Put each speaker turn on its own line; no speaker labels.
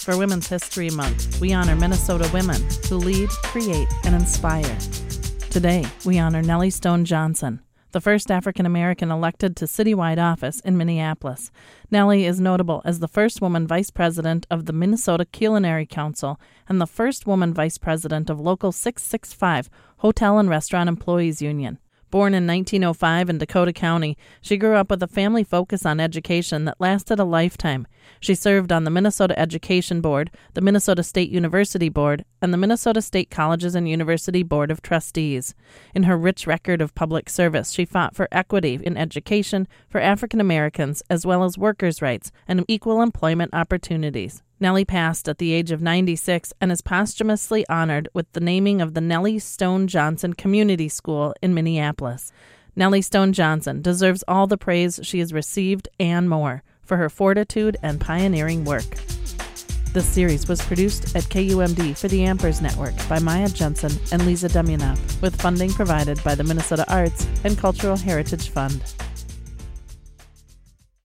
For Women's History Month, we honor Minnesota women who lead, create, and inspire. Today, we honor Nellie Stone Johnson, the first African-American elected to citywide office in Minneapolis. Nellie is notable as the first woman vice president of the Minnesota Culinary Council and the first woman vice president of Local 665 Hotel and Restaurant Employees Union. Born in 1905 in Dakota County, she grew up with a family focus on education that lasted a lifetime. She served on the Minnesota Education Board, the Minnesota State University Board, and the Minnesota State Colleges and University Board of Trustees. In her rich record of public service, she fought for equity in education for African Americans, as well as workers' rights and equal employment opportunities. Nellie passed at the age of 96 and is posthumously honored with the naming of the Nellie Stone Johnson Community School in Minneapolis. Nellie Stone Johnson deserves all the praise she has received and more for her fortitude and pioneering work. This series was produced at KUMD for the Ampers Network by Maya Jensen and Lisa Demyanov, with funding provided by the Minnesota Arts and Cultural Heritage Fund.